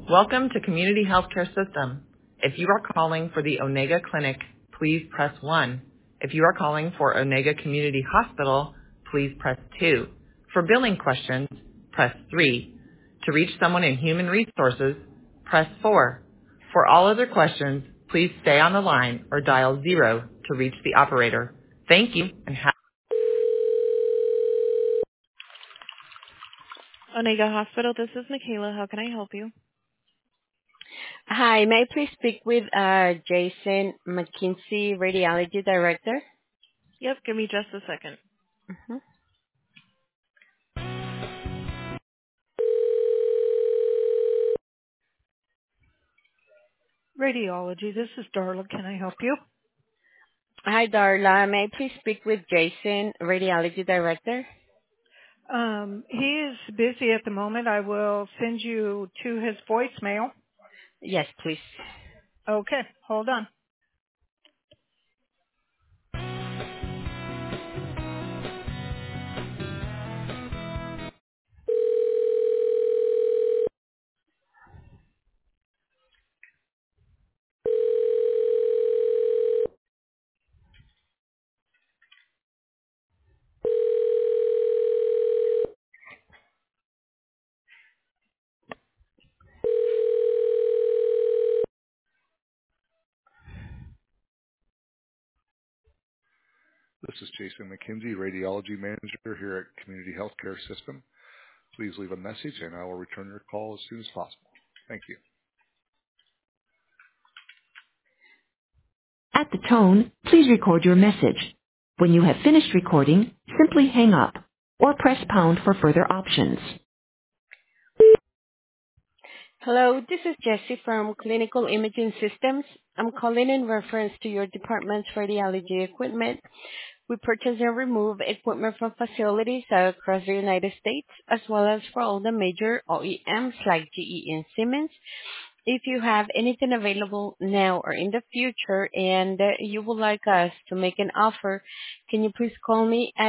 Welcome to Community Healthcare System. If you are calling for the Onega Clinic, please press 1. If you are calling for Onega Community Hospital, please press 2. For billing questions, press 3. To reach someone in Human Resources, press 4. For all other questions, please stay on the line or dial 0 to reach the operator. Thank you and have Onega Hospital, this is Michaela. How can I help you? Hi, may I please speak with Jason McKinsey, Radiology Director? Yep, give me just a second. Mhm. Radiology. This is Darla. Can I help you? Hi, Darla. May I please speak with Jason, Radiology Director? He is busy at the moment. I will send you to his voicemail. Yes, please. Okay, hold on. This is Jason McKinsey, Radiology Manager here at Community Healthcare System. Please leave a message and I will return your call as soon as possible. Thank you. At the tone, please record your message. When you have finished recording, simply hang up or press pound for further options. Hello, this is Jessie from Clinical Imaging Systems. I'm calling in reference to your department's radiology equipment. We purchase and remove equipment from facilities across the United States, as well as for all the major OEMs like GE and Siemens. If you have anything available now or in the future and you would like us to make an offer, can you please call me at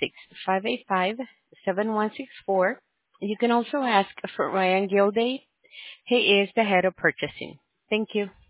866-585-7164. You can also ask for Ryan Gilday. He is the head of purchasing. Thank you.